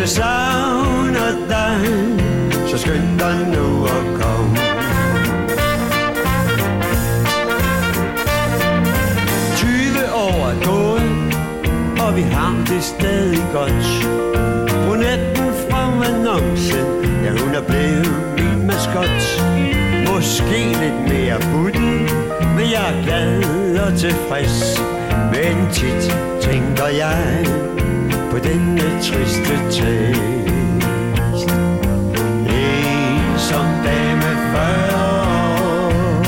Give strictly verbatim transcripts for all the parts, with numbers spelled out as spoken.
jeg savner dig, så skynd dig nu at komme. tyve år er gået, og vi har det stadig godt. Brunetten fra annoncen, ja hun er blevet min maskot. Måske lidt mere butten, men jeg er glad og tilfreds. Men tit tænker jeg på denne triste tekst. En som dame fyrre år,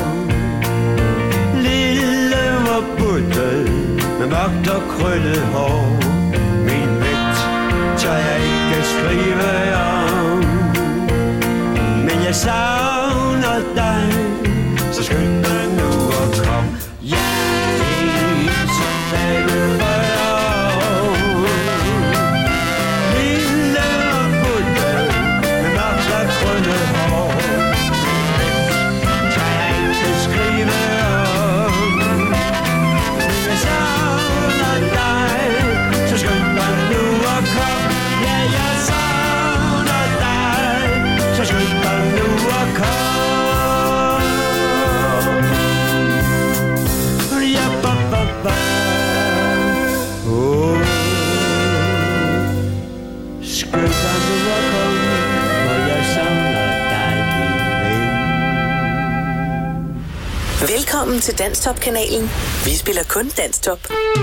lille og buttet med mørkt og krøllet hår. Min vægt tør jeg ikke skrive om, men jeg savner dig, så skynd dig nu at komme. Ja, en som dame fyrre år, lille og buttet med mørkt og krøllet hår. Min vægt tør jeg ikke skrive om, men jeg savner dig, så skynd dig nu at komme. Ja, jeg savner dig, så skynd dig nu at komme. Ja, ba, ba, ba. Oh. Skynd dig nu at komme, for jeg savner dig, min ven. Velkommen til Danstop-kanalen. Vi spiller kun Danstop.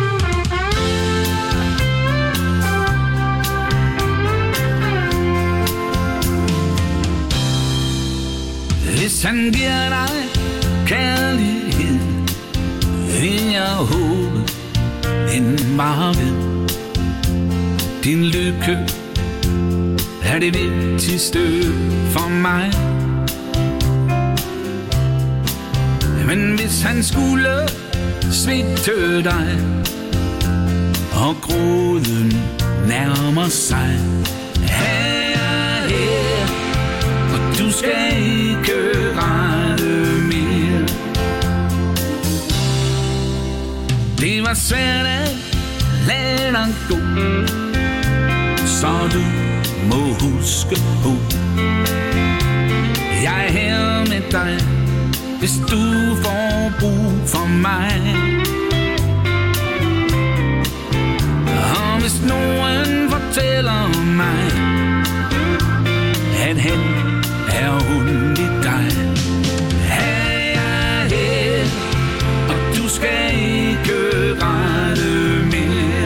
Hvis han giver dig kærlighed, vil jeg håbe, den var ved. Din lykke er det vigtigste for mig. Men hvis han skulle svigte dig, og gråden nærmer sig, er jeg her, og du skal ikke rette mere. Det var svært at lade dig gå, så du må huske på, jeg er her med dig, hvis du får brug for mig. Og hvis nogen fortæller mig, at han er hun i dig, er jeg her, og du skal ikke rette mere.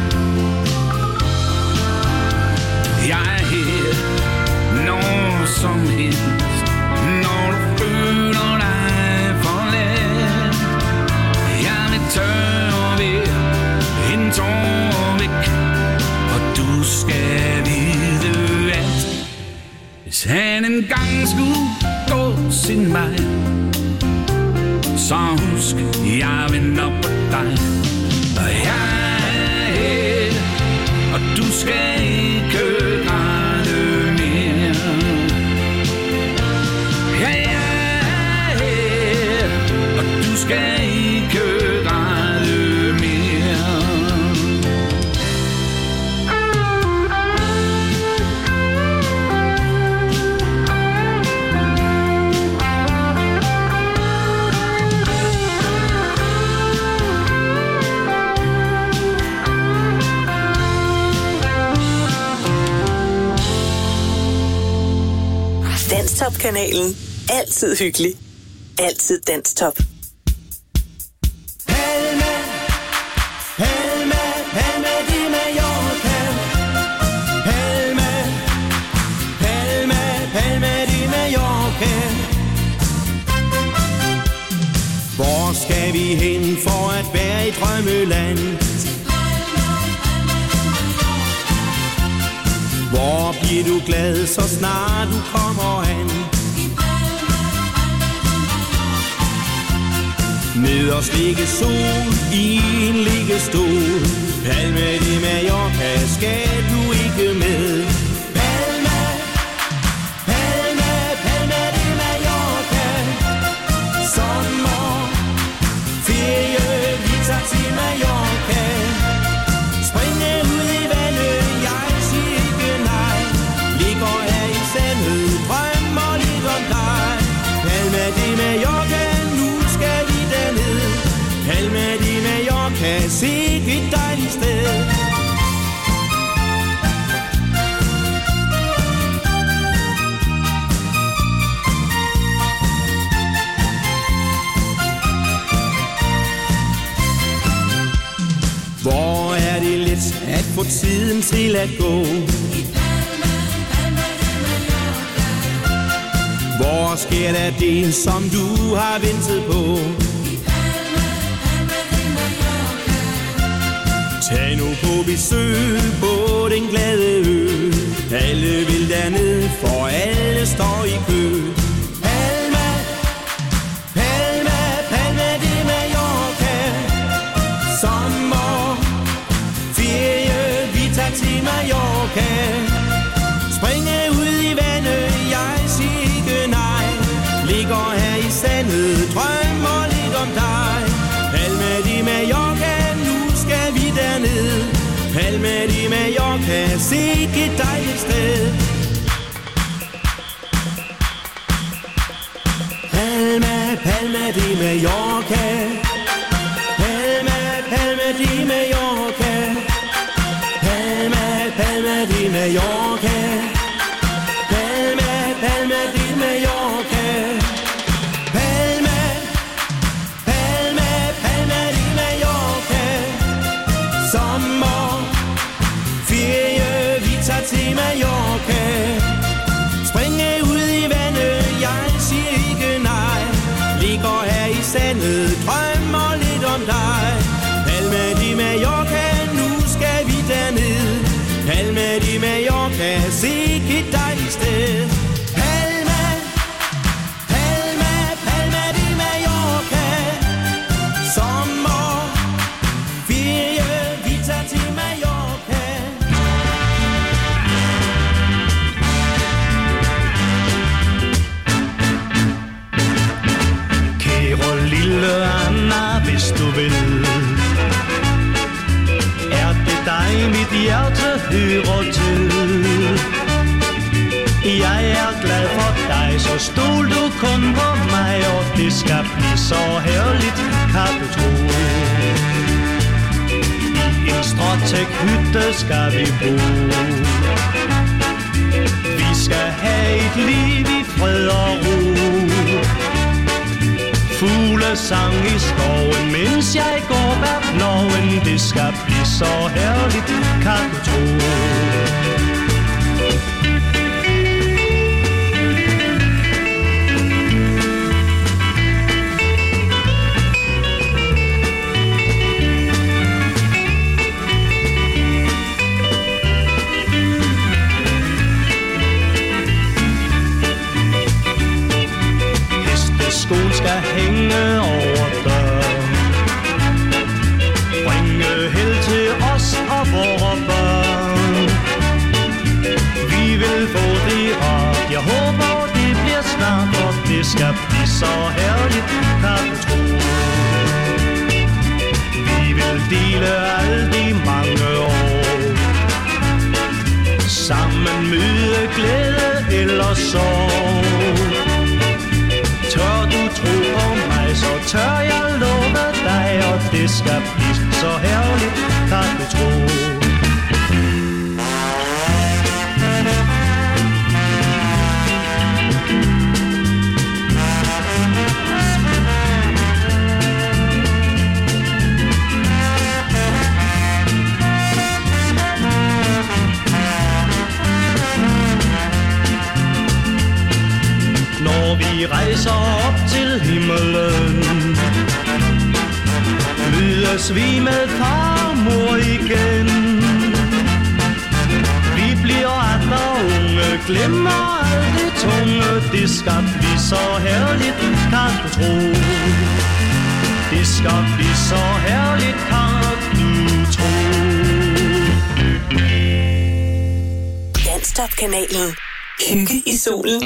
Jeg er her, når som helst, når du føler dig forladt. Jeg vil tørre ved en tår væk, og du skal vide at hvis han engang skulle gå sin vej, så husk, jeg venter på dig. Og jeg er her, og du skal ikke græde mere. Jeg er her, og du skal ikke græde mere. Danstop-kanalen. Altid hyggelig. Altid Danstop. Palma, Palma, Palma de Mallorca. Palma, Palma, Palma de Mallorca. Hvor skal vi hen for at være i drømmeland? Hvor bliver du glad, så snart du kommer an? Med os ligge sol i en liggestol. Palma de Mallorca, skal du ikke med? Palma, Palma, Palma de Mallorca. Sommer, ferie, vi tager til Mallorca. Springe ud i vandet, jeg siger ikke nej. tiden til at gå. Hvor sker der det, som du har ventet på? Tag nu på besøg på den glade ø. Alle vil derned, for alle står i kø. Palma, Palma, Palma de Mallorca. Sommer, ferie, vi tager til Mallorca. Springe ud i vandet, jeg siger ikke nej. Ligger her i sandet, drømmer lidt om dig. Palma de Mallorca, nu skal vi derned. Palma de Mallorca, sikke et dejligt sted. Palma, Palma de Mallorca. Palma, Palma de Mallorca. Palma, Palma de Mallorca. Palma, Palma de Mallorca. Palma, Palma, Palma de Mallorca. Sommer, ferie, vi tager til Mallorca. Springe ud i vandet, jeg siger ikke nej. Ligger her i sandet, drømmer lidt om dig. Palma de Mallorca, nu skal vi derned. Palma de Mallorca, sikke et dejligt sted. Palma, Palma, Palma de Mallorca. Sommer, ferie, vi tager til Mallorca. Kære lille Anna, hvis du vil, er det dig mit hjerte hører til. Jeg er glad for dig, så stol du kun på mig, og det skal blive så herligt, kan du tro. I en stråtæk-hytte skal vi bo. Vi skal have et liv i fred og ro. Fuglesang i skoven, mens jeg går bag ploven. Det skal blive så herligt, kan du tro. Skoen skal hænge over døren, bringe held til os og vore børn. Vi vil få det rart, jeg håber det bliver snart, og det skal blive så herligt, kan du tro. Vi vil dele alle de mange år, sammen møde glæde eller sorg. Tør du tro på mig, så tør jeg love dig, og det skal blive så herligt, kan du tro. Når vi rejser op til himmelen, mødes vi med farmor igen. Vi bliver atter unge, glemmer alt det tunge. Det skal blive så herligt, kan du tro. Det skal blive så herligt, kan du tro. Danstop-kanalen. Hygge i solen.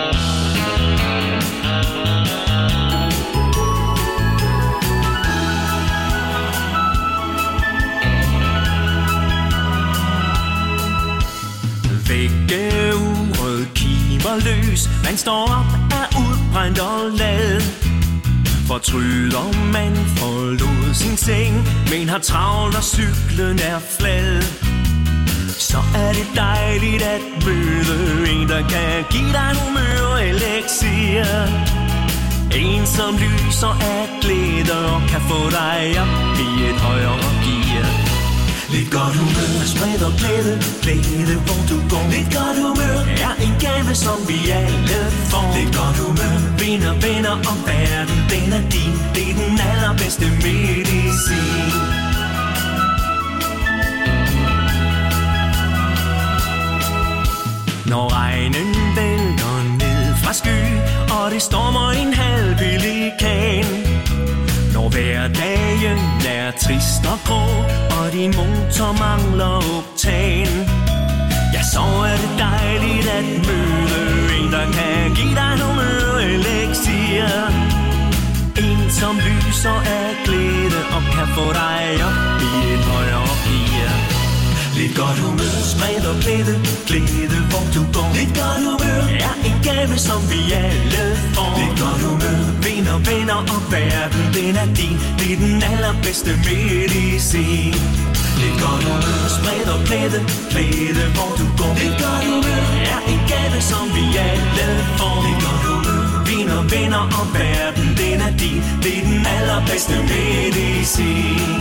Vækkeuret kimer løs. Man står op af udbrændt og lad. Fortryder man forlod sin seng, men har travlt og cyklen er flad. Så er det dejligt at møde en, der kan give dig en humør-elixir. En som lyser af glæde og kan få dig op i et højere gear. Lidt godt humør, spred og glæde, glæde hvor du går. Lidt godt humør er en gave, som vi alle får. Lidt godt humør, vinder, venner om verden, den er din. Det er den allerbedste medicin. Når regnen vælter ned fra sky, og det stormer en halv pelikan. Når hverdagen er trist og grå, og din motor mangler oktan, ja, så er det dejligt at møde en, der kan give dig humøreliksir. En, som lyser af glæde og kan få dig op i et højere gear. Lidt godt humør, spred og glæde, glæde hvor du går. Lidt godt humør er en gave, som vi alle får. Lidt godt humør, vinder, venner og verden, den er din. Det er den allerbedste medicin. Lidt godt humør, spred og glæde, glæde hvor du går. Lidt godt humør er en gave, som vi alle får. Lidt godt humør, vinder, venner og verden, den er din. Det er den allerbedste medicin.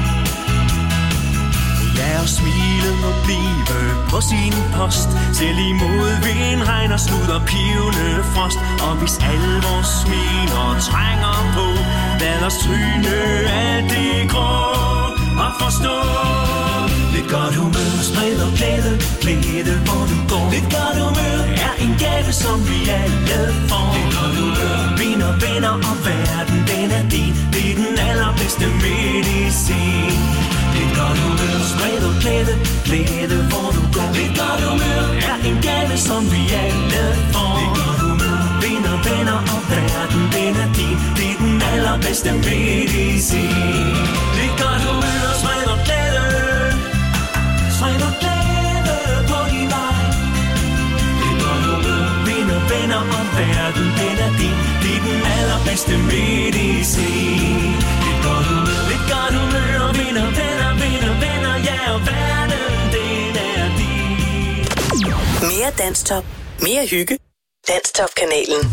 Ja, og smilet må blive på sin post, selv imod vind, regn og slud og pivende frost. Og hvis alle vores smiler trænger på, lad os tryne alt det grå og forstå. Lidt godt humør, spred og glæde, glæde hvor du går. Lidt godt humør er en gave, som vi alle får. Lidt godt humør, vinder, venner og verden, den er din. Det er den allerbedste medicin. Lidt godt humør, spred og glæde, glæde hvor du går. Lidt godt humør er en gave, som vi alle får. Lidt godt humør, vinder, venner og verden, den er din. Det er den allerbedste medicin. Lidt godt humør, spred og glæde, spred og glæde på din vej. Lidt godt humør, vinder, venner og verden, den er din. Det er den allerbedste medicin. Lidt godt humør, lidt godt humør, vinder, venner, vinder, venner, ja, og verden, den er din. Mere Danstop, mere hygge. Danstop-kanalen.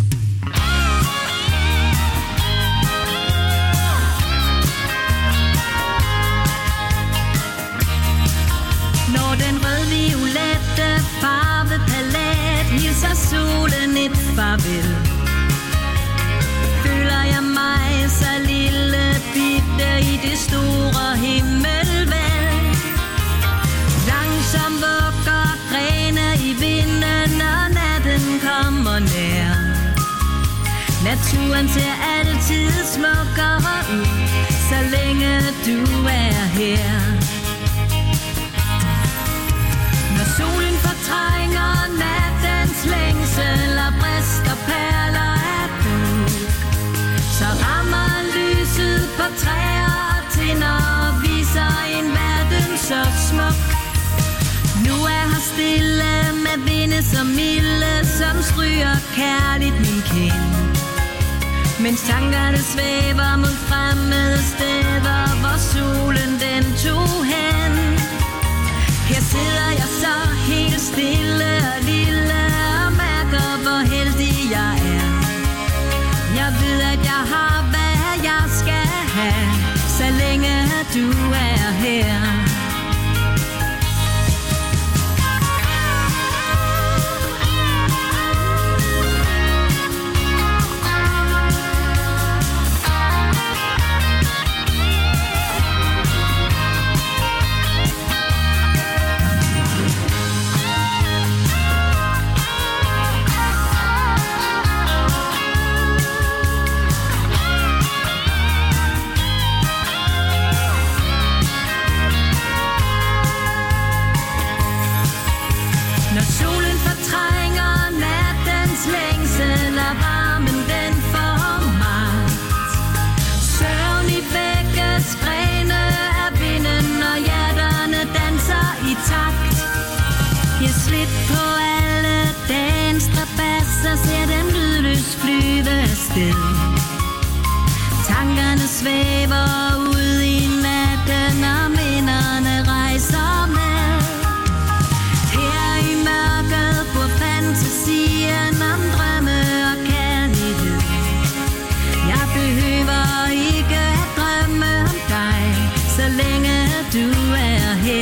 Når den rød-violette farvepalet hilser solen et farvel, føler jeg mig så lille bitte i det store himmelvæld. Langsomt vugger grene i vinden, og natten kommer nær. Naturen ser altid smukkere ud, så længe du er her. Når solen fortrænger nattens længsel og brister perler af dug, så rammer lyset på træer og tinder og viser en verden så smuk. Nu er her stille med vinde så milde, som stryger kærligt min kind, mens tankerne svæver mod fremmede steder, hvor solen den tog hen. Her sidder jeg så helt stille og lille og mærker, hvor heldig jeg er. Jeg ved, at jeg har, hvad jeg skal have, så længe du er her. Tankerne svæver ud i natten, og minderne rejser med. Her i mørket bor fantasien om drømme og kærlighed. Jeg behøver ikke at drømme om dig, så længe du er her.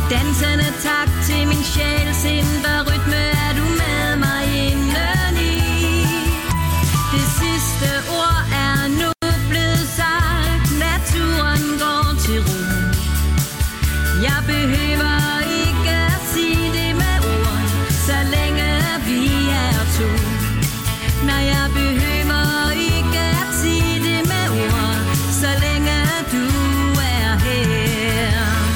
Dansende tak til min sjæl, sind og rytme er du med mig indeni. Det sidste ord er nu blevet sagt, naturen går til ro. Jeg behøver ikke at sige det med ord, så længe vi er to. Nej, jeg behøver ikke at sige det med ord, så længe du er her.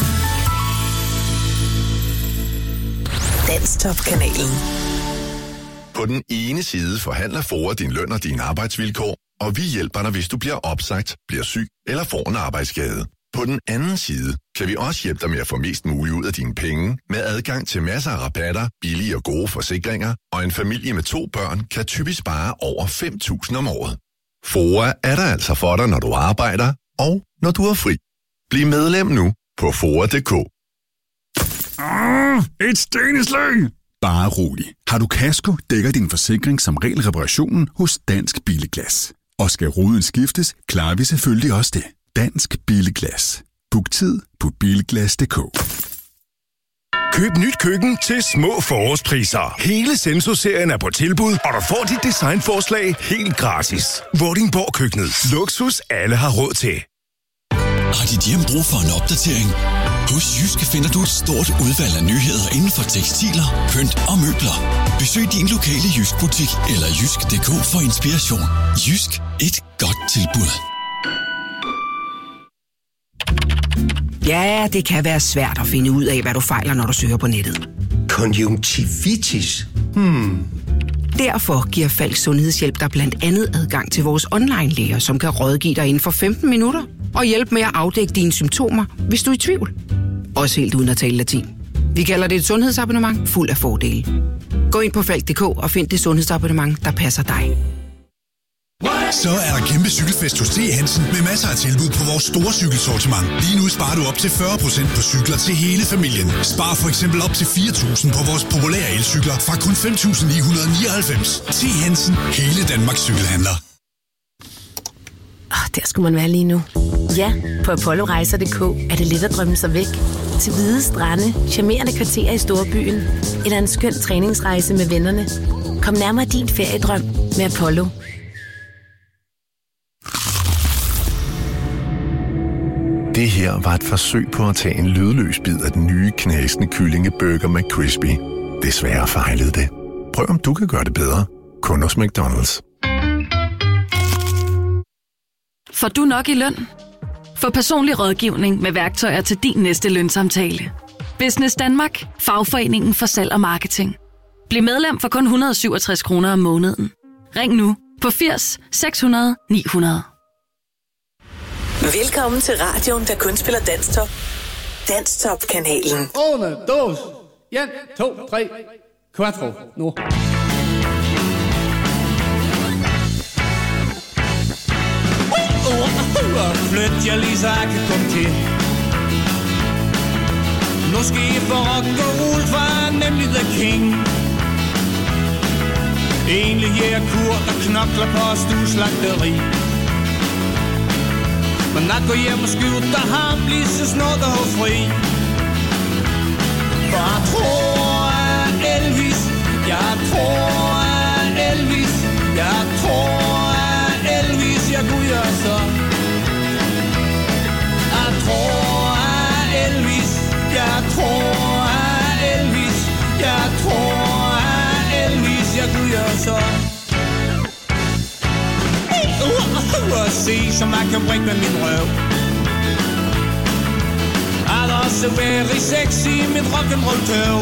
Danstop-kanalen. På den ene side forhandler FOA din løn og dine arbejdsvilkår, og vi hjælper dig, hvis du bliver opsagt, bliver syg eller får en arbejdsskade. På den anden side kan vi også hjælpe dig med at få mest muligt ud af dine penge, med adgang til masser af rabatter, billige og gode forsikringer, og en familie med to børn kan typisk spare over fem tusind om året. FOA er der altså for dig, når du arbejder, og når du er fri. Bliv medlem nu på foa punktum d k. Ah, et steneslag! Bare rolig. Har du kasko, dækker din forsikring som regel reparationen hos Dansk Billeglas. Og skal ruden skiftes, klarer vi selvfølgelig også det. Dansk Billeglas. Book tid på bilglas punktum d k. Køb nyt køkken til små forårspriser. Hele Senso-serien er på tilbud, og du får dit designforslag helt gratis. Vordingborg Køkkenet. Luksus alle har råd til. Har dit hjem brug for en opdatering? Hos Jysk finder du et stort udvalg af nyheder inden for tekstiler, pynt og møbler. Besøg din lokale Jysk-butik eller jysk punktum d k for inspiration. Jysk. Et godt tilbud. Ja, det kan være svært at finde ud af, hvad du fejler, når du søger på nettet. Konjunktivitis? Hmm. Derfor giver Falk Sundhedshjælp dig blandt andet adgang til vores online-læger, som kan rådgive dig inden for femten minutter og hjælpe med at afdække dine symptomer, hvis du er i tvivl. Også helt uden at tale latin. Vi kalder det et sundhedsabonnement fuld af fordele. Gå ind på falk punktum d k og find det sundhedsabonnement, der passer dig. Så er der kæmpe cykelfest hos T. Hansen med masser af tilbud på vores store cykelsortiment. Lige nu sparer du op til fyrre procent på cykler til hele familien. Spar for eksempel op til fire tusind på vores populære elcykler fra kun fem tusind ni hundrede nioghalvfems. T. Hansen. Hele Danmarks cykelhandler. Oh, der skulle man være lige nu. Ja, på apollo rejser punktum d k er det let at drømme sig væk. Til hvide strande, charmerende kvarterer i storbyen eller en skøn træningsrejse med vennerne. Kom nærmere din feriedrøm med Apollo. Det her var et forsøg på at tage en lydløs bid af den nye knasende kyllingeburger McCrispy. Desværre fejlede det. Prøv om du kan gøre det bedre. Kun hos McDonald's. Får du nok i løn? Få personlig rådgivning med værktøjer til din næste lønsamtale. Business Danmark. Fagforeningen for salg og marketing. Bliv medlem for kun et hundrede og syvogtres kroner om måneden. Ring nu på firs seks hundrede ni hundrede. Velkommen til radioen, der kun spiller Danstop. Danstop-kanalen. Uno, dos, en, to, tre, quattro, nu. Flyt jer lige, så jeg kan komme til. Nu skal I få rock og roll, for jeg er nemlig the king. Egentlig jeg er kur, der knokler på stueslagteri. Men jeg går hjem og skjuter ham lige så snart der har fri. For jeg tror at Elvis, jeg tror at Elvis, jeg tror at Elvis, jeg kunne gøre så. Jeg tror at Elvis, jeg tror at Elvis, jeg tror at Elvis, jeg kunne gøre så. Og se, som jeg kan bringe med min røv. Er der også very sexy i mit rock'n'roll tøv.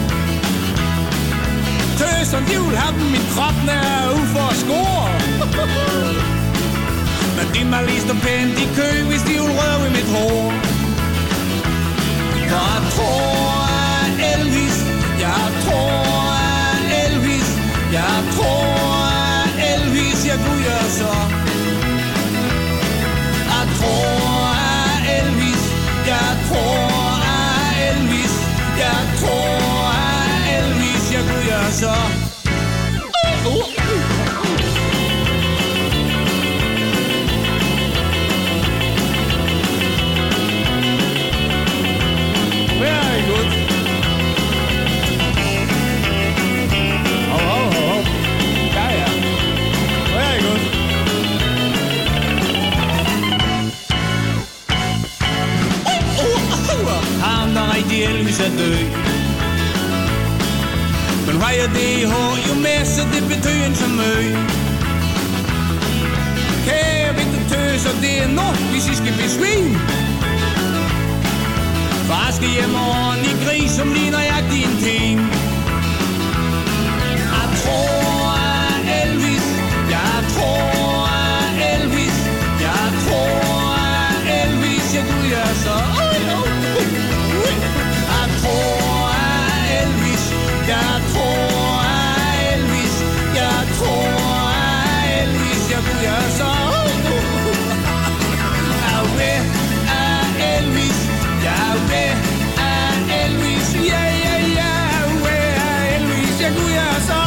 Tøserne, de vil have dem, min krop nær ude for at score. Men de må lige stå pænt i kø, hvis de vil røve i mit hår. Jeg tror at Elvis, jeg tror at Elvis, jeg tror at Elvis, jeg kunne gøre så. Jeg tror at Elvis, jeg tror at Elvis, jeg tror at Elvis, jeg kunne gøre så. Very good. det har jo med, så det betyder ikke så meget. Kære vintertøser, det er nu, hvis I skal besvime. Far skal hjem og ordne i gris, som ligner jeg din ting. Jeg tror at Elvis, jeg tror at Elvis, jeg tror at Elvis, jeg du er så. Jeg tror at Elvis, jeg tror at Elvis, jeg tror at Elvis, jeg du er så. Jeg vil at Elvis, jeg vil at Elvis, ja ja ja, jeg vil at Elvis, jeg du er så.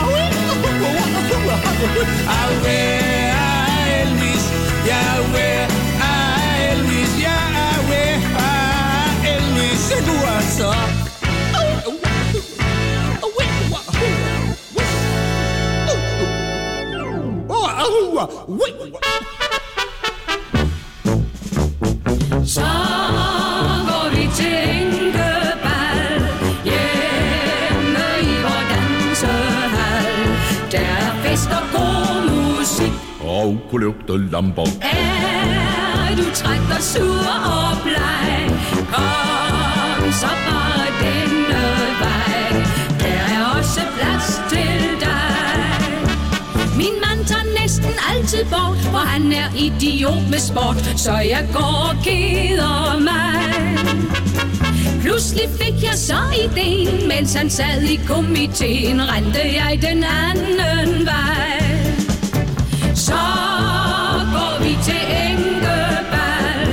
Jeg vil at Elvis, jeg vil at Elvis, jeg vil at Elvis, jeg du er så. Så går vi til Enkebal, hjemme i vor dansehal. Der er fest og god musik, og kulørte lamper. Er du træt og sur og bleg, kom så bare denne vej. Der er også plads til dig. Min mand tager næsten altid bort, for han er idiot med sport, så jeg går og keder mig. Pludselig fik jeg så ideen, mens han sad i komiteen, rendte jeg den anden vej. Så går vi til Enkebal,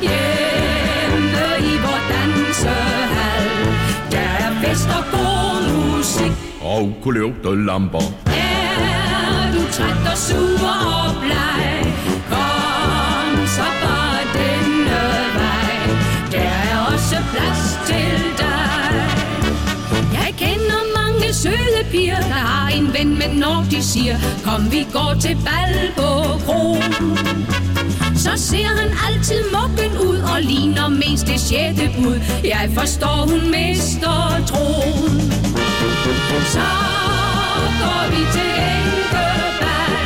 hjemme i vor dansehal. Der er fest og god musik, Og kulørte lamper. er du træt og sur og bleg, kom så bare denne vej. Der er også plads til dig. Jeg kender mange søde piger, der har en ven, men når de siger, kom vi går til bal på kroen, så ser han altid mokken ud og ligner mest det sjette bud. Jeg forstår, hun mister troen. Så går vi til Enkebal,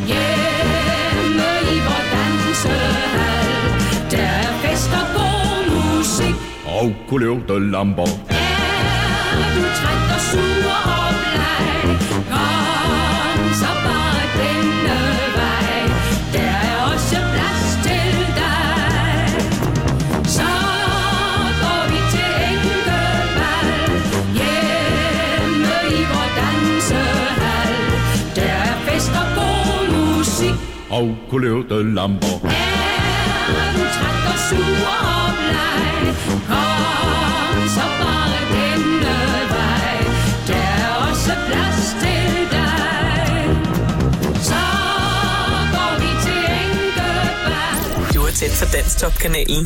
hjemme i vor dansehal. Der er fest og god musik, Og kulørte lamper. er du træt og sur og bleg, kom så bare denne vej. Der er også plads til dig. Så går vi til Enkebal, hjemme i vor dansehal. Der er fest og god musik, Og kulørte lamper. er du træt og sur og bleg, kom så bare denne vej. Der er også plads til dig. Så går vi til Enkebal. Du er tæt for Danstop-kanalen.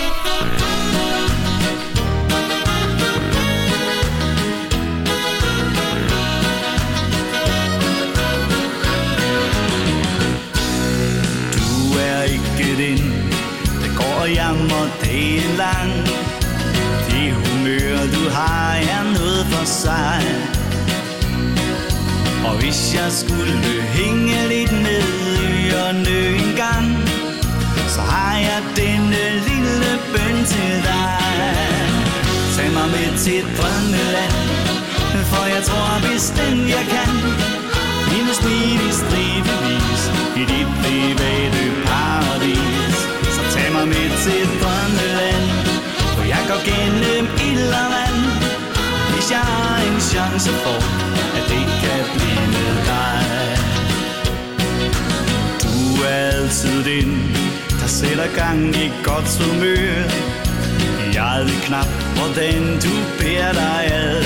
Du er ikke den, der går og jammer dagen lang. Det humør du har er noget for sig. Og hvis jeg skulle hænge lidt med ørerne en gang, så har jeg denne lille bøn til dig. Tag mig med til drømmeland, for jeg tror bestemt jeg kan. Hendes smil i stribevis i dit private paradis. Så tag mig med til drømmeland, for jeg går gennem ild og vand. Hvis jeg har en chance for, at det kan blive med dig. Du er altid den, der sætter gang i godt humør. Jeg ved knap, hvordan du bærer dig ad.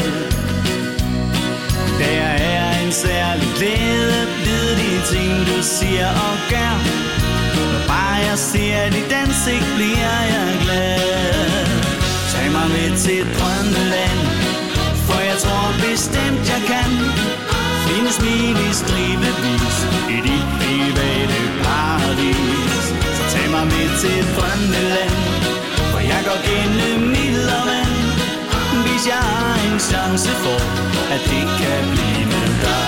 Der er en særlig glæde ved de ting, du siger og gør. Når bare jeg ser dit ansigt, bliver jeg glad. Tag mig med til drømmeland, for jeg tror bestemt jeg kan. Finde smil i stribevis i dit private paradis. Så tag mig med til drømmeland, for jeg går gennem ild og vand. Hvis jeg har en chance for, at det kan blive med dig.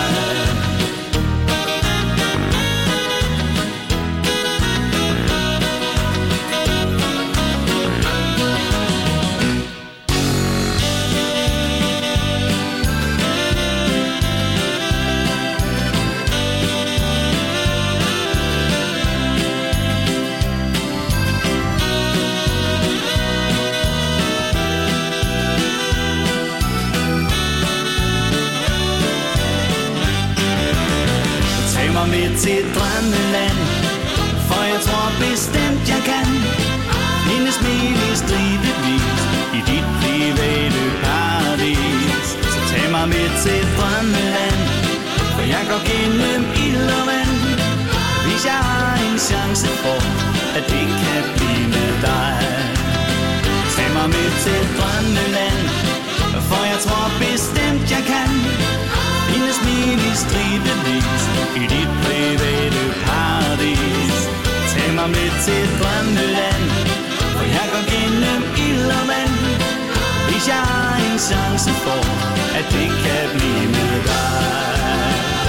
Med til drømmeland, for jeg tror bestemt jeg kan. Hendes smil i stribevis i dit private paradis. Så tag mig med til drømmeland, for jeg går gennem ild og vand. Hvis jeg har en chance for, at det kan blive med dig. Tag mig med til drømmeland, for jeg tror bestemt jeg kan. Hendes smil i stribevis i dit private paradis. Tag mig med til drømmeland, for jeg går gennem ild og vand. Hvis jeg har en chance for, at det kan blive med dig.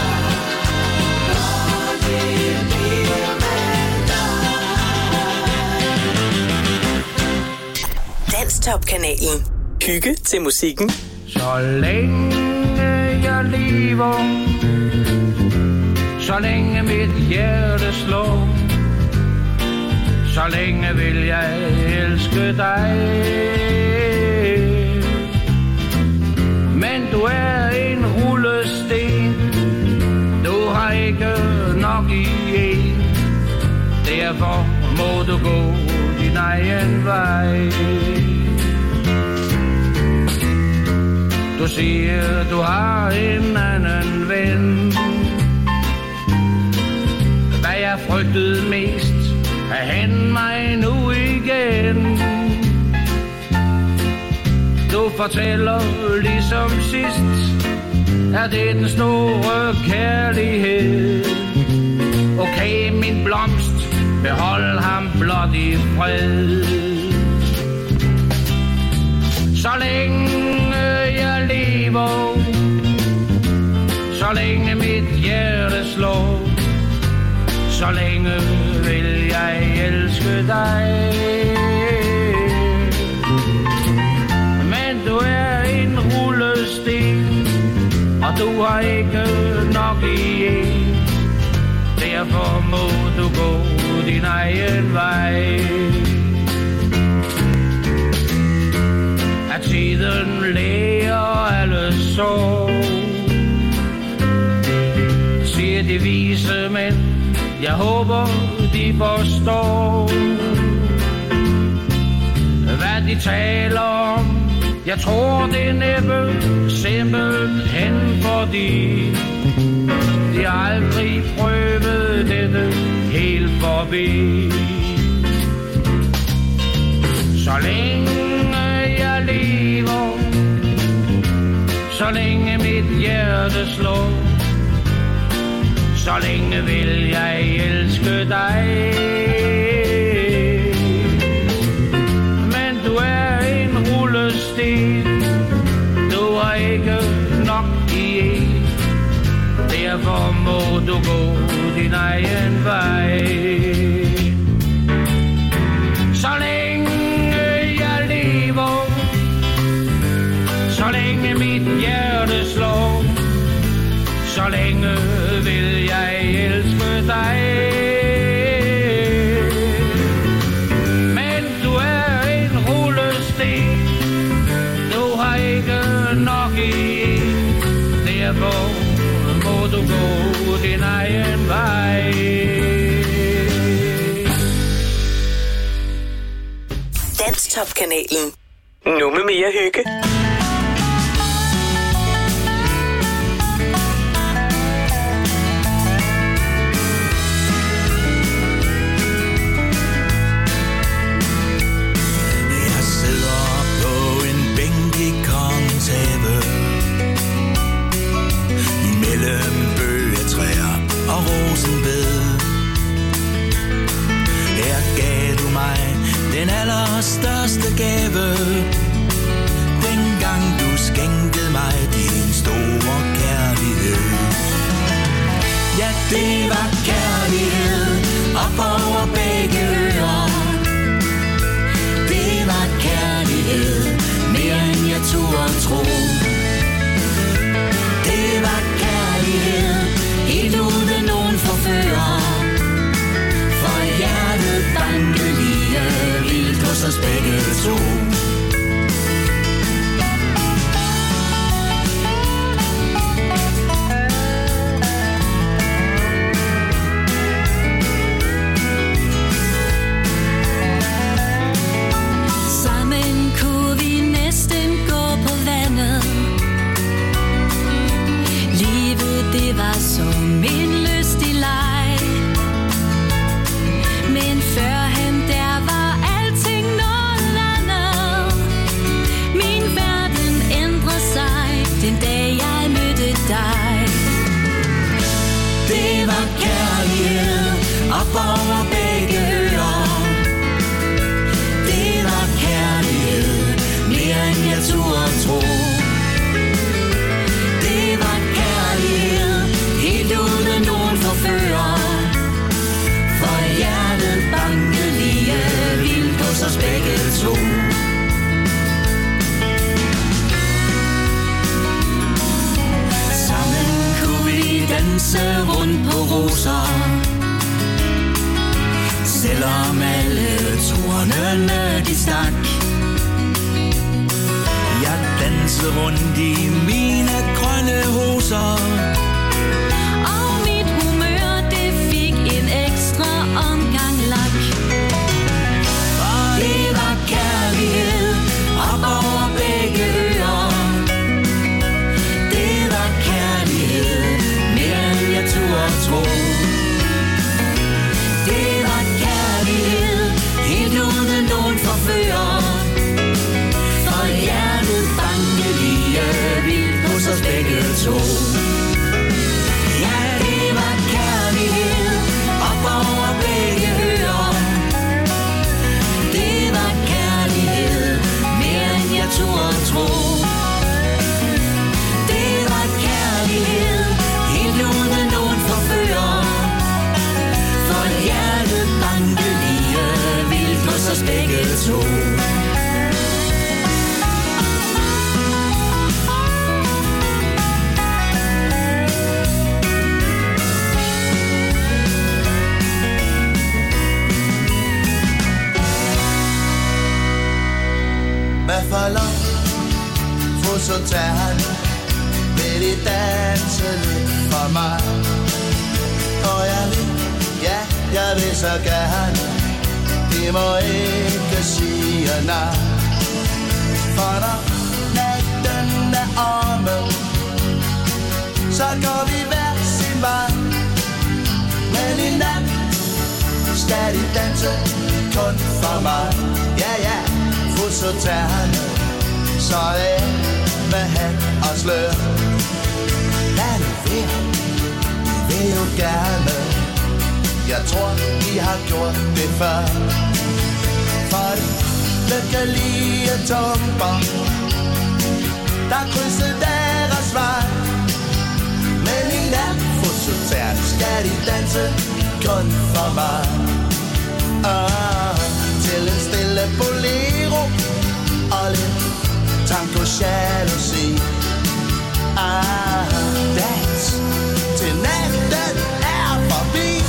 Når det bliver med dig. Danstop-kanalen. Hygge til musikken. Så længe jeg lever, så længe mit hjerte slår, så længe vil jeg elske dig. Men du er en rullesten, du har ikke nok i en, derfor må du gå din egen vej. Du siger, du har en anden ven. Hvad jeg frygtede mest, er han mig nu igen. Du fortæller ligesom sidst, er det den store kærlighed. Okay, min blomst, behold ham blot i fred. Så længe jeg lever, så længe mit hjerte slår, så længe vil jeg elske dig. Men du er en rullesten, og du har ikke nok i en, derfor må du gå din egen vej. At tiden læger alle sår, siger de vise mænd, jeg håber de forstår, hvad de taler om. Jeg tror det er næppe simpelthen fordi de aldrig prøvede dette helt forbi. Så længe jeg lever, så længe mit hjerte slår, så længe vil jeg elske dig. Men du er en rullesten, du har ikke nok i en, derfor må du gå din egen vej. Så længe jeg lever, så længe mit hjerte slår, så længe vil jeg elske dig. Men du er en rullesten, du har ikke nok i en, derfor må du gå din egen vej. Danstop-kanalen. Nu med mere hygge. Og rosenbed. Her gav du mig den allerstørste gave, dengang du skænkede mig din store kærlighed. Ja, det var kærlighed op over begge ører. Det var kærlighed mere end jeg turde tro. Det var kærlighed helt uden nogen forfører. For hjertet bankede lige vildt hos os begge to. Det var som en lystig leg. Men førhen der var alting noget andet. Min verden ændrede sig den dag jeg mødte dig. Det var kærlighed op over begge ører. Det var kærlighed mere end jeg turde tro. Det var kærlighed helt uden nogen forfører. For hjertet bankede lige vildt hos os begge to. Sammen kunne vi danse rundt på roser. Selvom alle tornene de stak. Jeg dansede rundt i mine grønne hoser. Og mit humør, det fik en ekstra omgang lak. For det var kærlighed op over begge ører. Det var kærlighed mere end jeg turde tro. Det var kærlighed helt uden nogen forfører. For hjertet bankede lige vildt hos os begge to. Ja, det var kærlighed op over begge ører. Det var kærlighed mere end jeg turde tro. Det var kærlighed helt uden nogen forfører. For hjertet bankede lige vildt hos os begge to. Hvad falder, få så tager han. Vil I danse lidt for mig? Og jeg vil, ja, jeg vil så gerne. Det må ikke sige nej. For når natten er omme, så går vi hver sin vej. Men i nat skal de danse kun for mig. Ja, ja. Så tager han, så af med hat og slør. Lad nu være, vi vil jo gerne. Jeg tror, I har gjort det før. For lykkelige tumper, der krydsede deres vej. Men i nat, så tager skal de danse kun for mig. Ah, til en stille bolero og lidt tango jalousi. Ah, dans til natten er forbi.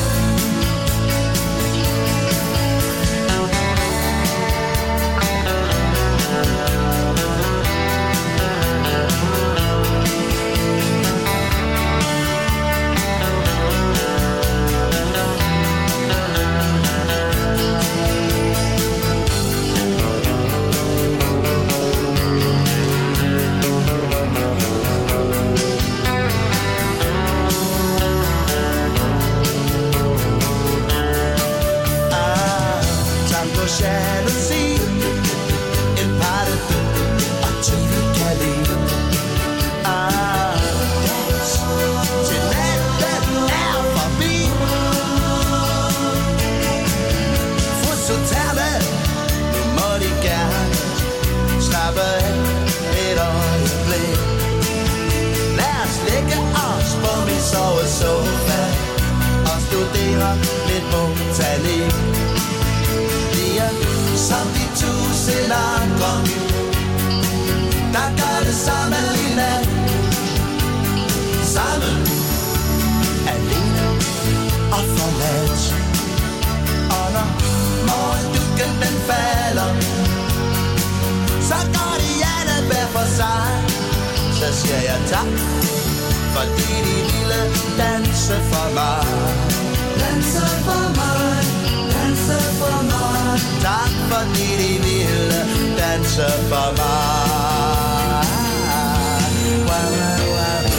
sovesofa og studerer lidt botanik. Det er som de tusind andre, der gør det samme i nat. Sammen, alene og forladt. Og når morgendukken den falder, så går de alle hver for sig. Så siger jeg tak, fordi de ville danse for mig. Danse for mig, danse for mig. Tak, fordi de ville danse for mig. Wow, wow, wow.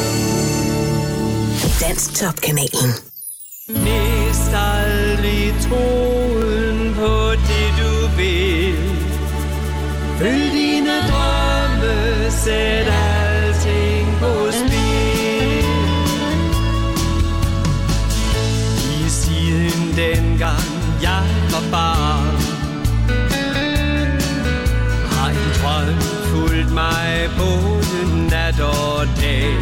Dansk-top-kanalen. Mist aldrig troen på det du vil. Følg dine drømme, sæt alting på spil. I siden dengang jeg var barn, har en drøm fulgt mig både nat og dag.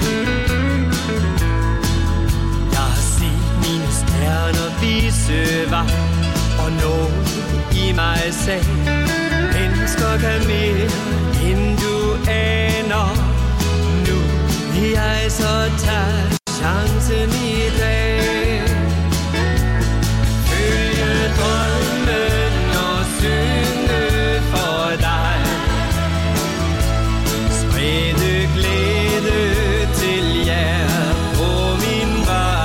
Stjerner vise var, og nogen i mig sag, mennesker kan mere, end du aner. Nu vil jeg så tage chancen i dag. Følge drømmen og synge for dig. Sprede glæde til jer på min vej.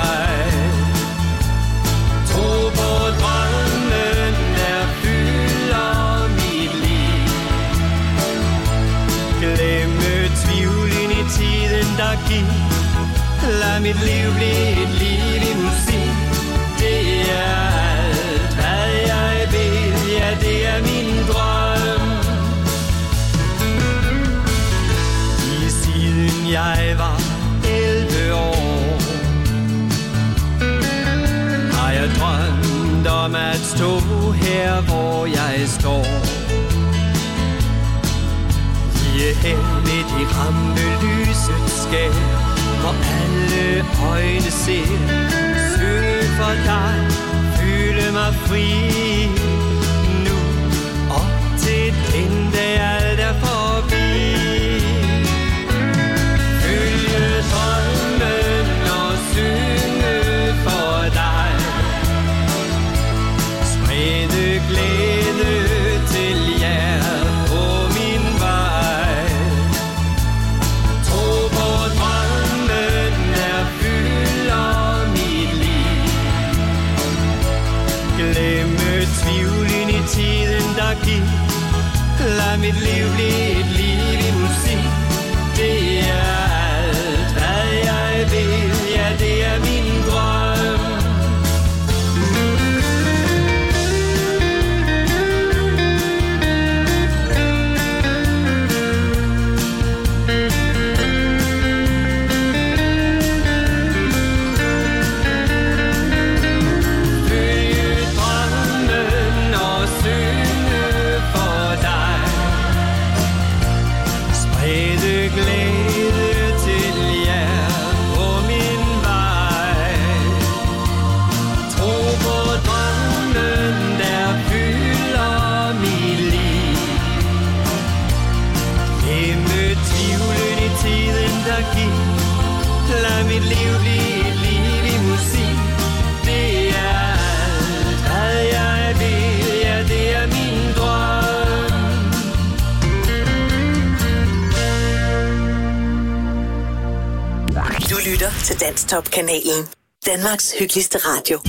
Der gik. Lad mit liv blive et liv i musik. Det er alt, hvad jeg vil. Ja, det er min drøm. I siden jeg var elleve år, har jeg drømt om at stå her, hvor jeg står. Her midt i rampelysets skær, hvor alle øjne ser. Synge for dig, føle mig fri. Nu op til den dag alt er forbi. Følge drømmen og synge for dig. Sprede glæde til jer på min vej. Tvivlen i tiden, der gik. Lad mit liv blive et liv i musik. Det er alt, hvad jeg vil. Ja, det er min drøm. Lad mit liv blive et liv i musik. Det er alt, hvad jeg vil. Ja, det er min drøm. Du lytter til Dansk-top-kanalen. Danmarks hyggeligste radio.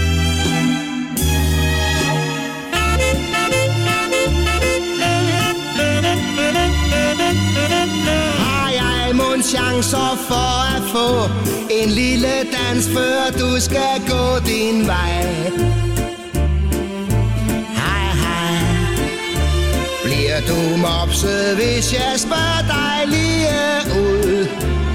Chancer for at få en lille dans, før du skal gå din vej. Hej, hej. Bliver du mopset, hvis jeg spørger dig lige ud?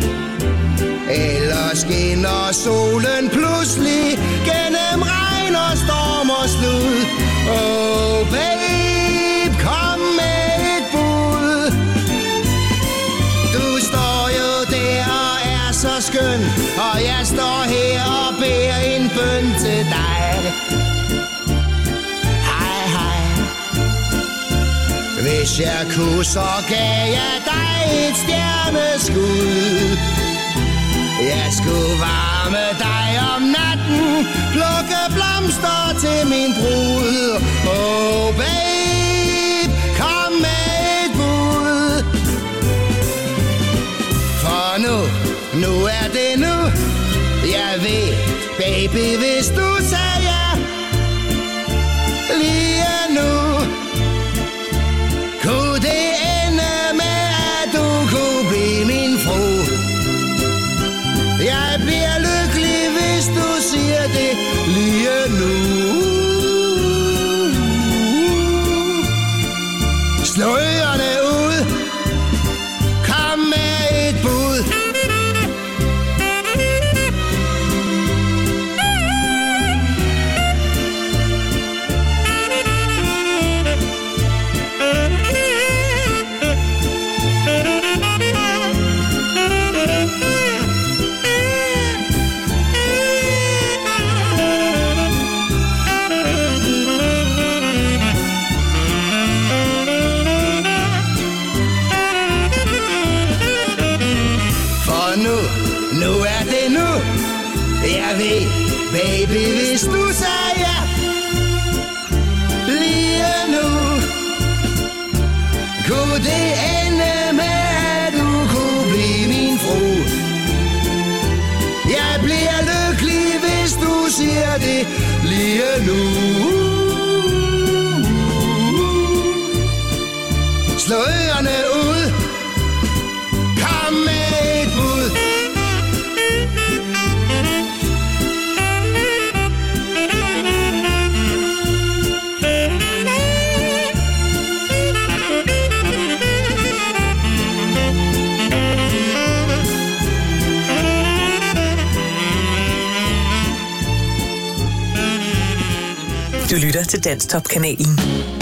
Eller skinner solen pludselig gennem regn og storm og slud? Oh babe, kom med et bud. Du står jo der og er så skøn, og jeg Hej, hej. Hvis jeg kunne, så gav jeg dig et stjerneskud. Jeg skulle varme dig om natten, plukke blomster til min brud. Oh babe, kom med et bud. For nu, nu er det nu. Jeg ved, baby, hvis du sagde ja lige nu, kunne det ende med, at du kunne blive min fru. Jeg bliver lykkelig, hvis du siger det lige nu. Slå ørerne ud. Kom med et bud. Jeg ved, baby, hvis du sagde ja lige nu, kunne det ende med, at du kunne blive min fru. Jeg bliver lykkelig, hvis du siger det lige nu. Slå ørerne ud. Kom med et bud. Du lytter til Danstop-kanalen.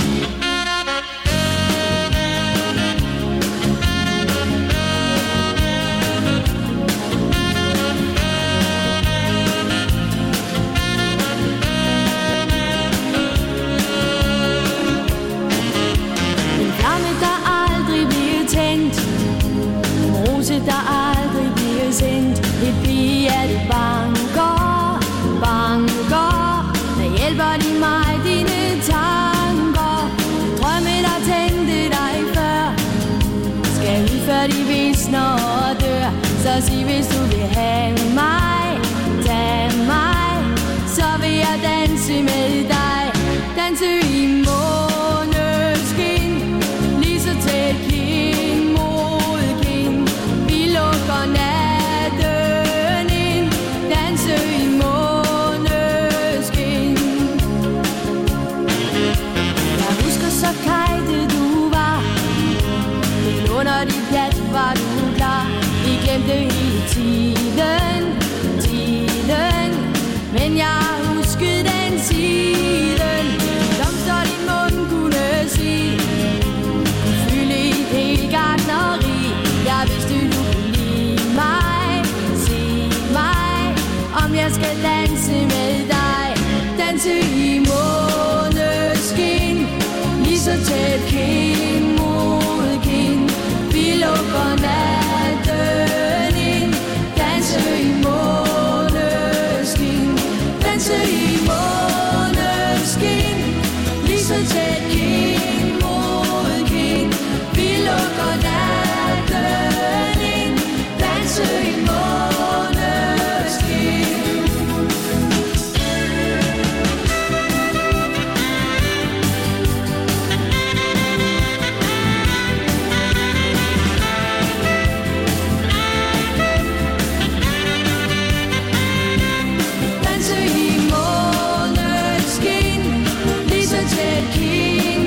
Der aldrig bliver sendt. Et pige, det banker, banker. Der hjælper de mig, dine tanker. Drømme, der tændte dig før, skal ud før de visner og dør. Så sig, hvis du vil have mig, tag mig, så vil jeg danse med dig. Danse i måneskin, lige så tæt kind mod kind. Vi lukker natten ind, danse i måneskin. Jeg husker så kajte du var, helt under dit plat var du klar. Vi glemte hele tiden, tiden, men jeg husker den siden. Blomster din mund kunne sige, fylde i det gartneri. Jeg vidste du kunne lide mig, sig mig, om jeg skal danse med dig. Danse i måneskin, lige så tæt kind mod kind. Vi lukker natten ind, danse i måneskin. Danse i måneskin, lige så tæt kind mod kind. Vi lukker natten ind, danse i måneskin. Danse i måneskin, lige så tæt kind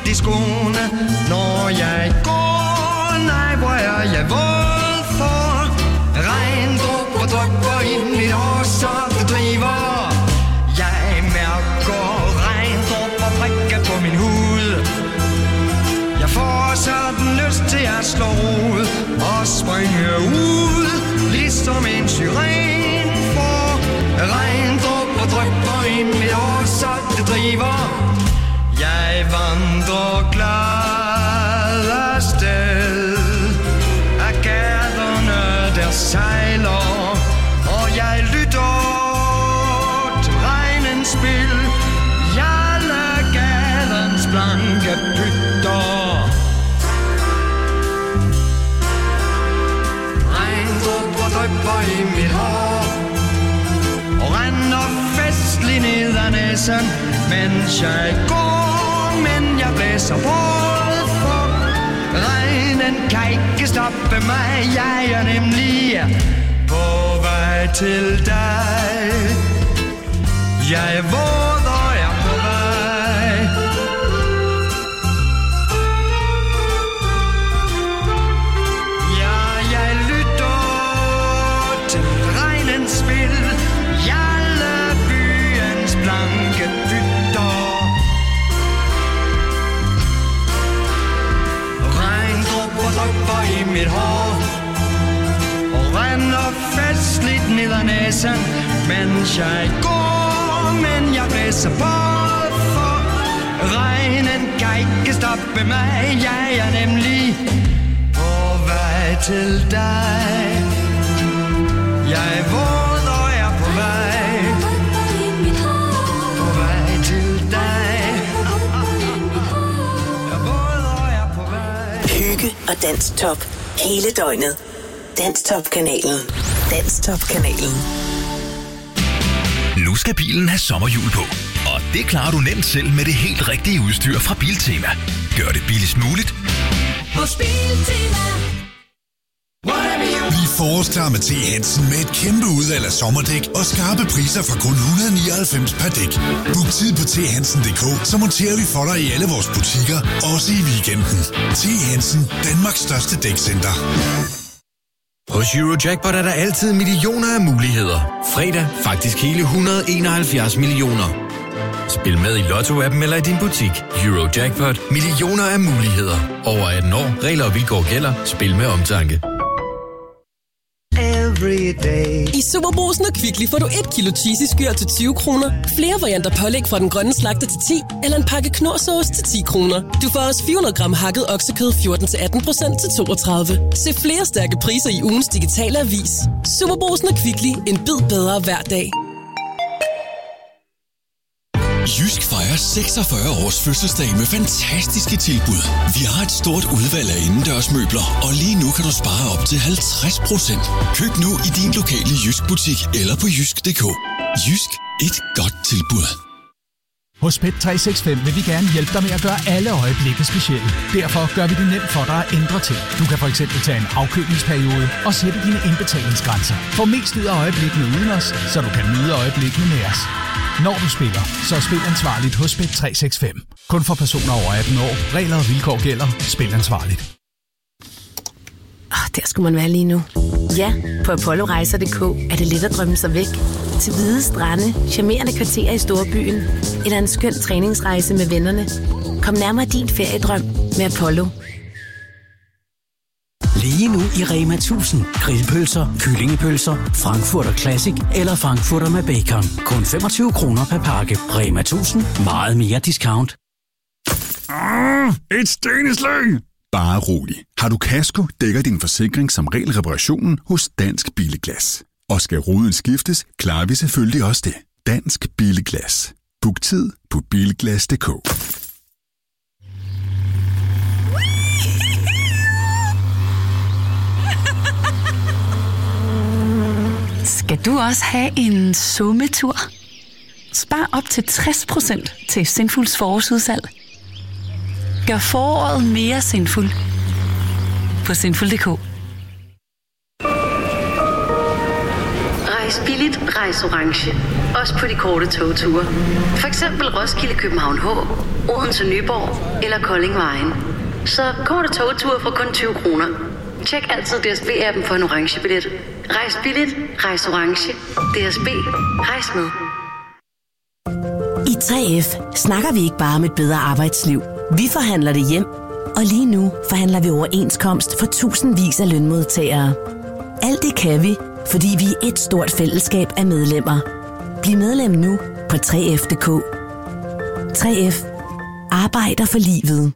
i skoene, når jeg går. Nej, hvor er jeg våd for. Regndrupper drypper ind i hår, så det driver. Jeg mærker regndrupper prikke på min hud. Jeg får sådan lyst til at slå ud og springe ud, ligesom en syren får. Regndrupper drypper ind i mit hår, så det driver. Jeg vandrer glad afsted af gaderne, der sejler, og jeg lytter til regnens spil. Jeg lader gadens blanke pytter. Regndrupper drypper i mit hår og render festlig ned ad næsen, mens jeg går. Men jeg blæser både for. Regnen kan ikke stoppe mig. Jeg er nemlig på vej til dig. Jeg er våd og er på vej. Ja, jeg lytter til regnens spil. Jeg lader byens blanke pytter. Drypper i mit hår og render festligt ned ad næsen, mens jeg går. Men jeg blæser både for. Regnen kan ikke stoppe mig. Jeg er nemlig på vej til dig. Jeg er våd og er på vej. På vej til dig. Hygge og Danstop hele døgnet. Danstop-kanalen. Danstop-kanalen. Nu skal bilen have sommerhjul på, og det klarer du nemt selv med det helt rigtige udstyr fra Biltema. Gør det billigst muligt hos Biltema. Bliv forårsklar med T. Hansen med et kæmpe udvalg af sommerdæk og skarpe priser fra kun et hundrede og nioghalvfems per dæk. Book tid på t hansen punktum d k, så monterer vi for dig i alle vores butikker, også i weekenden. T. Hansen, Danmarks største dækcenter. Hos Eurojackpot er der altid millioner af muligheder. Fredag faktisk hele et hundrede og enoghalvfjerds millioner. Spil med i Lotto-appen eller i din butik. Eurojackpot. Millioner af muligheder. Over atten år. Regler og vilkår gælder. Spil med omtanke. I Superbrugsen og Kvickly får du et kilo cheesy skyr til tyve kroner, flere varianter pålæg fra den grønne slagter til ti, eller en pakke knorrsauce til ti kroner. Du får også fire hundrede gram hakket oksekød fjorten til atten procent til toogtredive. Se flere stærke priser i ugens digitale avis. Superbrugsen og Kvickly. En bid bedre hver dag. Jysk fejrer seksogfyrre års fødselsdag med fantastiske tilbud. Vi har et stort udvalg af indendørsmøbler, og lige nu kan du spare op til halvtreds procent. Køb nu i din lokale Jysk butik eller på jysk punktum d k. Jysk. Et godt tilbud. Hos Bet tre seks fem vil vi gerne hjælpe dig med at gøre alle øjeblikke specielle. Derfor gør vi det nemt for dig at ændre ting. Du kan for eksempel tage en afkøbningsperiode og sætte dine indbetalingsgrænser. Få mest ud af øjeblikkene uden os, så du kan nyde øjeblikkene med os. Når du spiller, så spil ansvarligt hos Bet tre seks fem. Kun for personer over atten år. Regler og vilkår gælder. Spil ansvarligt. Oh, der skulle man være lige nu. Ja, på apollorejser punktum d k er det let at drømme sig væk. Til hvide strande, charmerende kvarterer i storbyen, eller en skøn træningsrejse med vennerne. Kom nærmere din feriedrøm med Apollo. Lige nu i Rema tusind. Grillpølser, kyllingepølser, Frankfurter Classic eller Frankfurter med bacon. Kun femogtyve kroner per pakke. Rema tusind. Meget mere discount. Ah, et steneslæng! Bare rolig. Har du kasko, dækker din forsikring som regel reparationen hos Dansk Billeglas. Og skal ruden skiftes, klarer vi selvfølgelig også det. Dansk Billeglas. Book tid på bilglas punktum d k. Skal du også have en sommetur? Spar op til tres procent til Sinfuls forårsudsalg. Gør foråret mere sinful på sinful punktum d k. Rejs billigt, rejs orange. Også på de korte togture. For eksempel Roskilde, København H, Odense, Nyborg eller Kolding Vejen. Så korte togture for kun tyve kroner. Tjek altid D S B-appen for en orange billet. Rejs billigt, rejs orange. D S B, rejs med. I tre F snakker vi ikke bare om et bedre arbejdsliv. Vi forhandler det hjem, og lige nu forhandler vi overenskomst for tusindvis af lønmodtagere. Alt det kan vi, fordi vi er et stort fællesskab af medlemmer. Bliv medlem nu på tre F punktum d k. tre F arbejder for livet.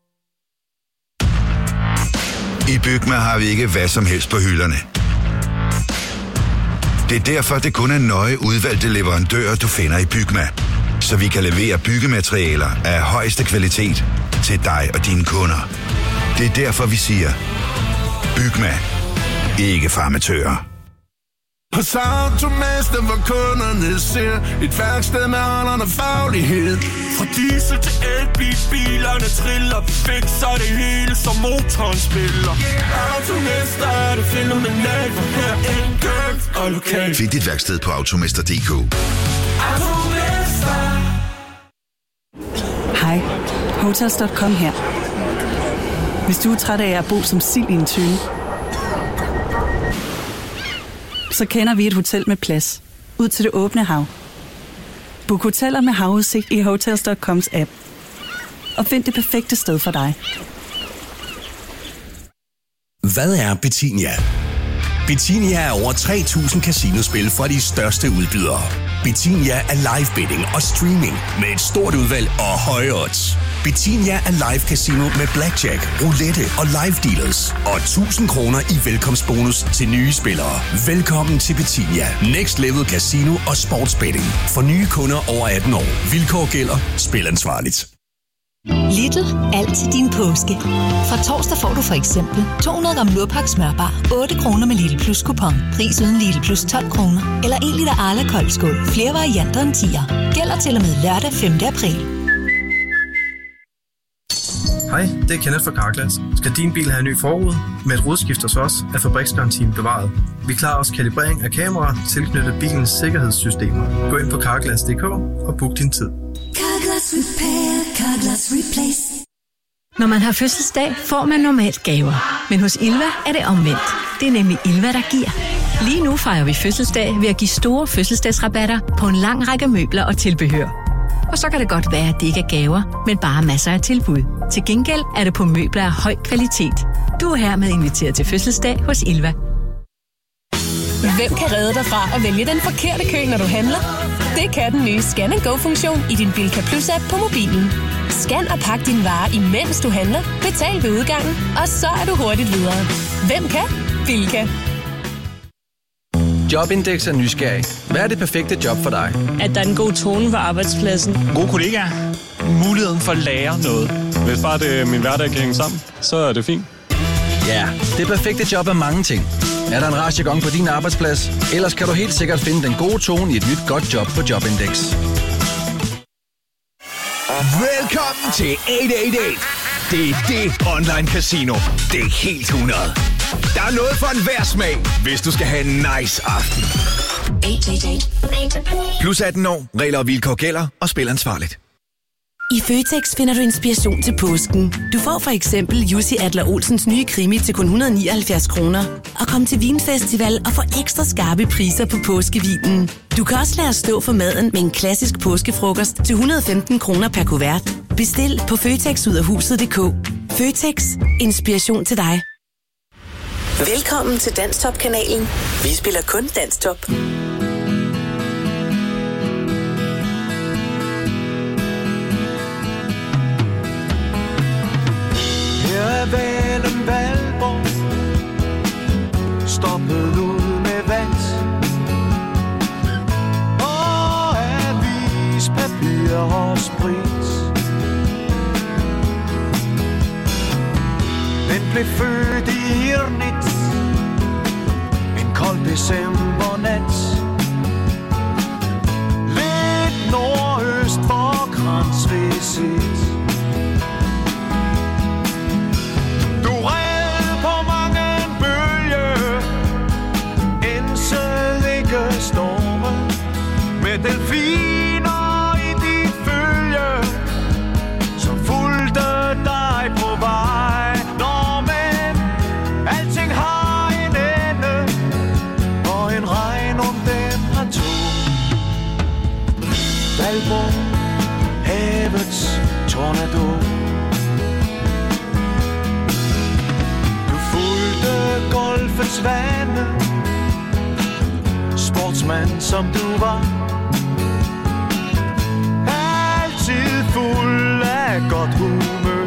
I Bygma har vi ikke hvad som helst på hylderne. Det er derfor, det kun er nøje udvalgte leverandører, du finder i Bygma. Så vi kan levere byggematerialer af højeste kvalitet til dig og dine kunder. Det er derfor, vi siger, Bygma. Ikke farmatører. Hos Automester, hvor kunderne ser et værksted med holderne faglighed. Fra diesel til elbil, bilerne triller. Vi fikser det hele, som motoren spiller. Automester er det fænomenalt, for her enkelt og lokalt. Find dit værksted på automester punktum d k. Automester. Hej, Hotels punktum com her. Hvis du er træt af at bo som sild i en tønde, så kender vi et hotel med plads ud til det åbne hav. Book hoteller med havudsigt i Hotels punktum coms app. Og find det perfekte sted for dig. Hvad er Betinia? Betinia er over tre tusind casinospil fra de største udbydere. Betinia er live betting og streaming med et stort udvalg og høje odds. Betinia er live casino med blackjack, roulette og live dealers. Og tusind kroner i velkomstbonus til nye spillere. Velkommen til Betinia. Next Level Casino og Sportsbetting. For nye kunder over atten år. Vilkår gælder. Spil ansvarligt. Lidl. Alt til din påske. Fra torsdag får du for eksempel to hundrede gram Lurpak smørbar, otte kroner med Lidl Plus kupon. Pris uden Lidl Plus tolv kroner. Eller en liter Arla koldskål. Flere varianter end tier. Gælder til og med lørdag femte april. Hej, det er Kenneth fra Carglass. Skal din bil have en ny forrude? Med et rodskift hos os er fabriksgarantien bevaret. Vi klarer også kalibrering af kameraer tilknyttet bilens sikkerhedssystemer. Gå ind på carglass punktum d k og book din tid. Carglass Repair, Carglass Replace. Når man har fødselsdag, får man normalt gaver. Men hos Ilva er det omvendt. Det er nemlig Ilva, der giver. Lige nu fejrer vi fødselsdag ved at give store fødselsdagsrabatter på en lang række møbler og tilbehør. Og så kan det godt være, at det ikke er gaver, men bare masser af tilbud. Til gengæld er det på møbler af høj kvalitet. Du er hermed inviteret til fødselsdag hos Ilva. Hvem kan redde dig fra at vælge den forkerte kø, når du handler? Det kan den nye Scan and Go-funktion i din Bilka Plus-app på mobilen. Scan og pak din vare, imens du handler. Betal ved udgangen, og så er du hurtigt videre. Hvem kan? Bilka. Jobindex er nysgerrig. Hvad er det perfekte job for dig? At der er en god tone på arbejdspladsen. Gode kollegaer. Muligheden for at lære noget. Hvis bare det, min hverdag kan hænge sammen, så er det fint. Ja, det perfekte job er mange ting. Er der en rar jargon på din arbejdsplads? Ellers kan du helt sikkert finde den gode tone i et nyt godt job på Jobindex. Velkommen til otte otte otte. Det er det online casino. Det er helt hundrede. Der er noget for enhver smag, hvis du skal have en nice aften. Plus atten år, regler og vilkår gælder, og spil ansvarligt. I Føtex finder du inspiration til påsken. Du får for eksempel Jussi Adler Olsens nye krimi til kun et hundrede og nioghalvfjerds kroner. Og kom til Vinfestival og få ekstra skarpe priser på påskevinen. Du kan også lade os stå for maden med en klassisk påskefrokost til et hundrede og femten kroner per kuvert. Bestil på føtex ud af huset punktum d k. Føtex. Inspiration til dig. Velkommen til Danstop-kanalen. Vi spiller kun Danstop. Her er Valen Valborg, stoppet ud med vand og avispapir og sprit. Den blev født i Irnit en kold decembernat, lidt nordøst for Kranjsvesit. Du red på mange bølge, ensede ikke idrætsmand som du var. Altid fuld af godt humør.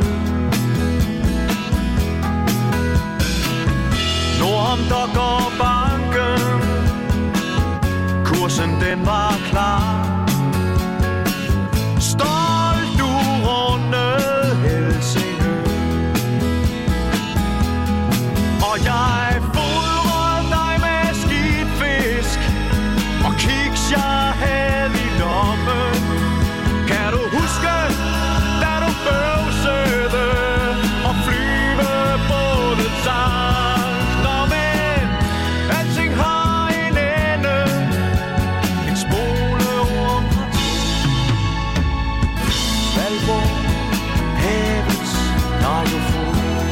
Nordom der går banken, kursen den var klar. Stolt du rundede Helsingør, og jeg fodrede dig med skidt fisk og kiks jeg havde i lommen. Kan du huske, da du bøvsede og flyve både sang? Nå, men alting har en ende, en smule ord fra tid. Valborg, havets radiofon.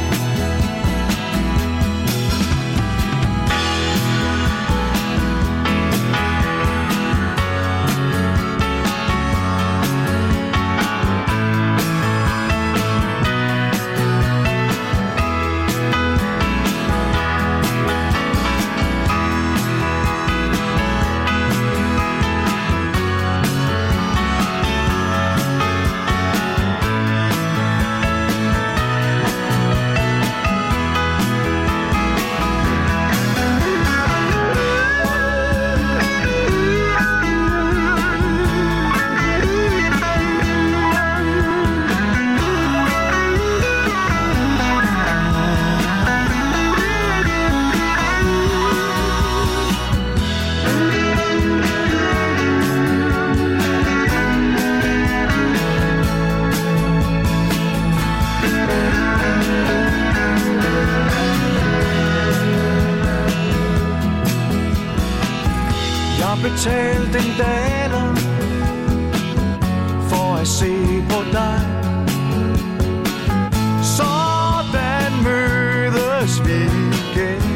Betalte en datter for at se på dig. Sådan mødes vi igen.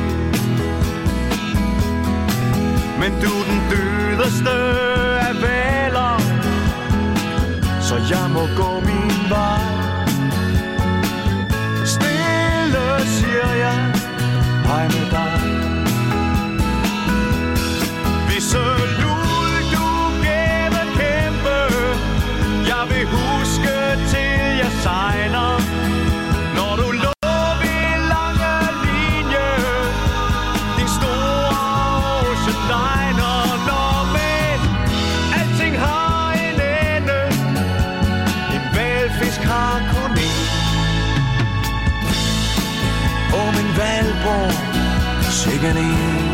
Men du den dødeste af valer, så jeg må gå min vej. Stille siger jeg hej med dig. Så lul du gæve kæmpe, jeg vil huske til jeg sejner. Når du lå ved lange linje, din store ocean liner. Når men alting har en ende, en hvalfisk har kun en. Åh, min Valborg, sikkert en.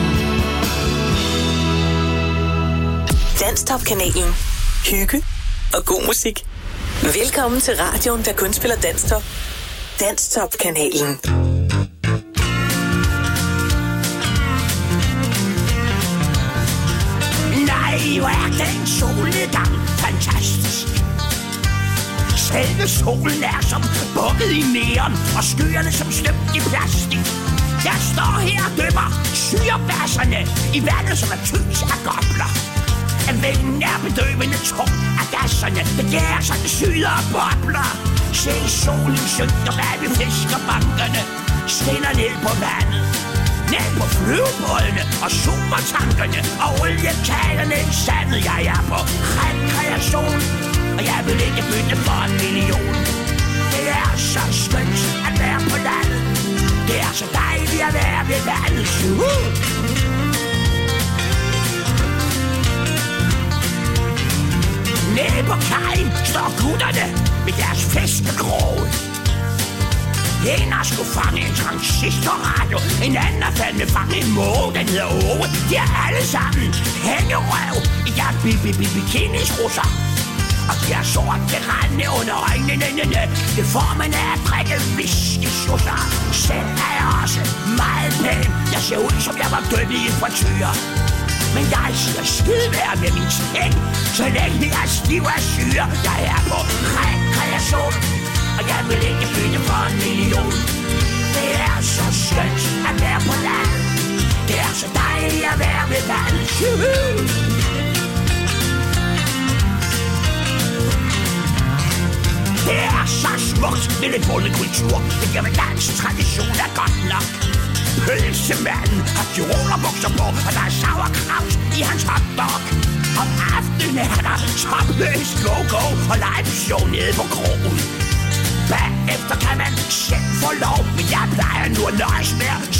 Danstop-kanalen. Hygge og god musik. Velkommen til radioen, der kun spiller Danstop. Danstop-kanalen. Nej, hvor er den solnedgang fantastisk. Selve solen er som bukket i neon, og skyerne som støbt i plastik. Jeg står her og døber syrebasserne i vandet, som er tyndt af gobler. Vinden er bedøvende tung af gasserne, begærer sig den syder og bobler. Se solen synker bag ved fiskerbankerne, skinner ned på vandet, ned på flyvebådene og supertankerne og oliekagerne i sandet. Jeg er på rekreation, og jeg vil ikke bytte for en million. Det er så skønt at være på landet, det er så dejligt at være ved vandet. Nede på kajen står gutterne med deres fiskekrog. En har skulle fange en transistorradio, en anden har fandme fange en måge, den hedder Åge. De er alle sammen hængerøv i deres bikinisrusser. Og de har sort gerande under øjnene. Det får man af at drikke whisky-sjusser. Selv er jeg også meget pæn. Jeg ser ud som jeg var døbt i en frityr. Men jeg siger skidevær med min ting, så længe jeg er stiv af syre. Jeg er på rekreation, og jeg vil ikke bytte for en million. Det er så skønt at være på land, det er så dejligt at være ved vandet. Det er så smukt med lidt bundet kultur. Det giver med dansk tradition er godt nok. Pøls Nissemanden har tyrolerbukser på, og der er sauerkraut i hans hotdog. Om aftenen er der topløs go-go og live show nede på krogen. Bagefter kan man selv få lov, men jeg plejer nu at nøjes med at